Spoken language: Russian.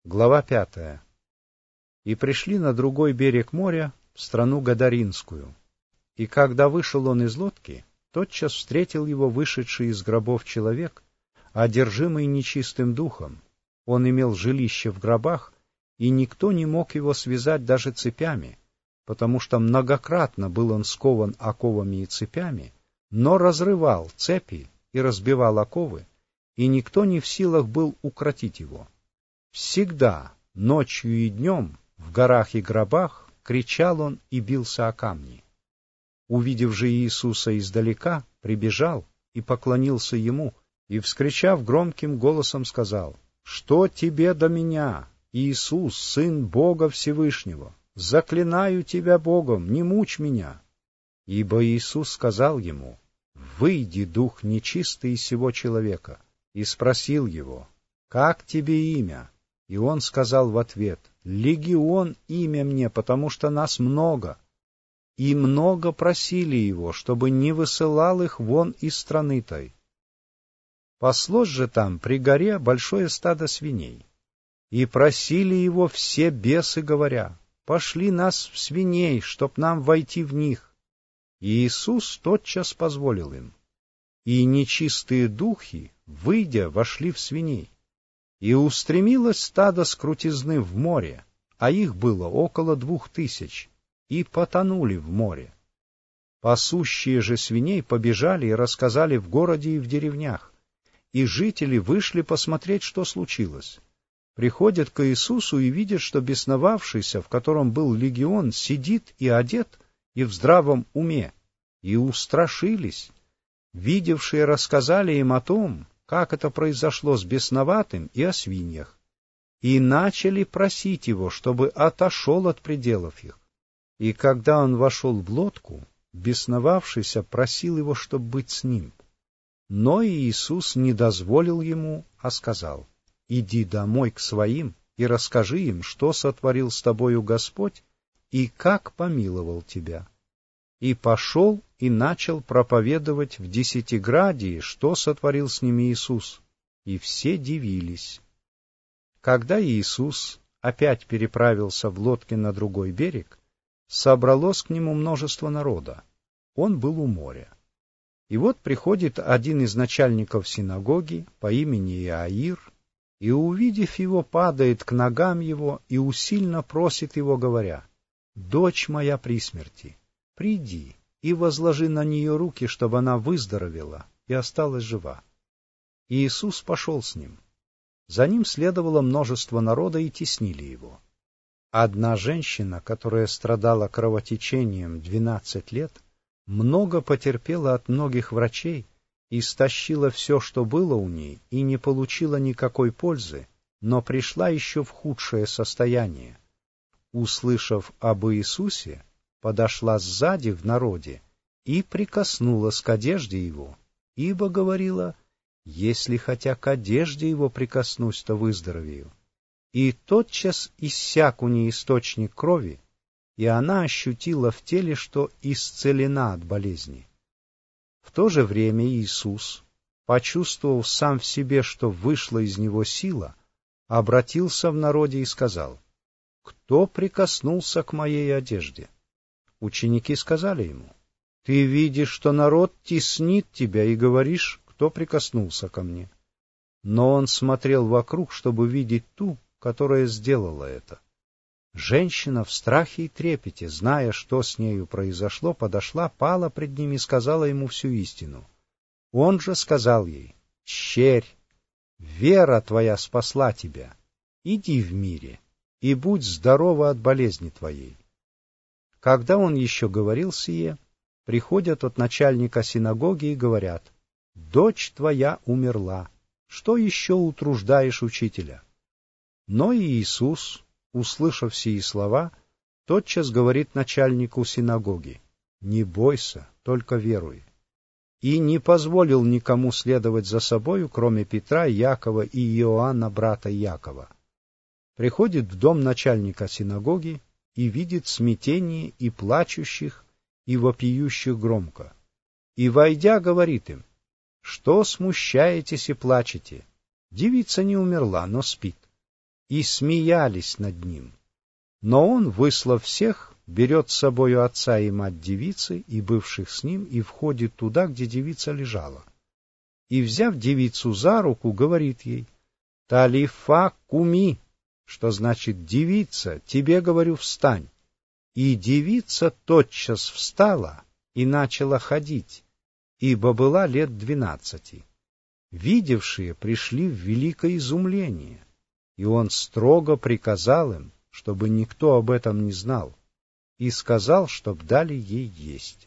Глава 5. И пришли на другой берег моря, в страну Гадаринскую. И когда вышел он из лодки, тотчас встретил его вышедший из гробов человек, одержимый нечистым духом. Он имел жилище в гробах, и никто не мог его связать даже цепями, потому что многократно был он скован оковами и цепями, но разрывал цепи и разбивал оковы, и никто не в силах был укротить его. Всегда, ночью и днем, в горах и гробах, кричал он и бился о камни. Увидев же Иисуса издалека, прибежал и поклонился ему, и, вскричав громким голосом, сказал: «Что тебе до меня, Иисус, Сын Бога Всевышнего? Заклинаю тебя Богом, не мучь меня». Ибо Иисус сказал ему: «Выйди, дух нечистый из сего человека», и спросил его: «Как тебе имя?» И он сказал в ответ: «Легион имя мне, потому что нас много». И много просили его, чтобы не высылал их вон из страны той. Паслось же там при горе большое стадо свиней. И просили его все бесы, говоря: «Пошли нас в свиней, чтоб нам войти в них». И Иисус тотчас позволил им. И нечистые духи, выйдя, вошли в свиней. И устремилось стадо с крутизны в море, а их было около 2000, и потонули в море. Пасущие же свиней побежали и рассказали в городе и в деревнях, и жители вышли посмотреть, что случилось. Приходят к Иисусу и видят, что бесновавшийся, в котором был легион, сидит и одет, и в здравом уме, и устрашились. Видевшие рассказали им о том, как это произошло с бесноватым и о свиньях, и начали просить его, чтобы отошел от пределов их. И когда он вошел в лодку, бесновавшийся просил его, чтобы быть с ним. Но Иисус не дозволил ему, а сказал: «Иди домой к своим и расскажи им, что сотворил с тобою Господь и как помиловал тебя». И пошел и начал проповедовать в Десятиградии, что сотворил с ними Иисус, и все дивились. Когда Иисус опять переправился в лодке на другой берег, собралось к нему множество народа. Он был у моря. И вот приходит один из начальников синагоги по имени Иаир, и, увидев его, падает к ногам его и усильно просит его, говоря: «Дочь моя при смерти, приди и возложи на нее руки, чтобы она выздоровела и осталась жива». И Иисус пошел с ним. За ним следовало множество народа, и теснили его. Одна женщина, которая страдала кровотечением 12 лет, много потерпела от многих врачей, истощила все, что было у ней, и не получила никакой пользы, но пришла еще в худшее состояние. Услышав об Иисусе, подошла сзади в народе и прикоснулась к одежде его, ибо говорила: «Если хотя к одежде его прикоснусь, то выздоровею». И тотчас иссяк у ней источник крови, и она ощутила в теле, что исцелена от болезни. В то же время Иисус, почувствовав сам в себе, что вышла из него сила, обратился в народе и сказал: «Кто прикоснулся к моей одежде?» Ученики сказали ему: «Ты видишь, что народ теснит тебя, и говоришь: кто прикоснулся ко мне?» Но он смотрел вокруг, чтобы видеть ту, которая сделала это. Женщина в страхе и трепете, зная, что с нею произошло, подошла, пала пред ним и сказала ему всю истину. Он же сказал ей: «Черь, вера твоя спасла тебя. Иди в мире и будь здорова от болезни твоей». Когда он еще говорил сие, приходят от начальника синагоги и говорят: «Дочь твоя умерла. Что еще утруждаешь учителя?» Но и Иисус, услышав сии слова, тотчас говорит начальнику синагоги: «Не бойся, только веруй». И не позволил никому следовать за собою, кроме Петра, Якова и Иоанна, брата Якова. Приходит в дом начальника синагоги и видит смятение и плачущих, и вопиющих громко. И, войдя, говорит им: «Что смущаетесь и плачете? Девица не умерла, но спит». и смеялись над ним. Но он, выслав всех, берет с собою отца и мать девицы и бывших с ним и входит туда, где девица лежала. И, взяв девицу за руку, говорит ей: «Талифа куми», что значит: «Девица, тебе говорю, встань». И девица тотчас встала и начала ходить, ибо была лет 12. Видевшие пришли в великое изумление, и он строго приказал им, чтобы никто об этом не знал, и сказал, чтоб дали ей есть.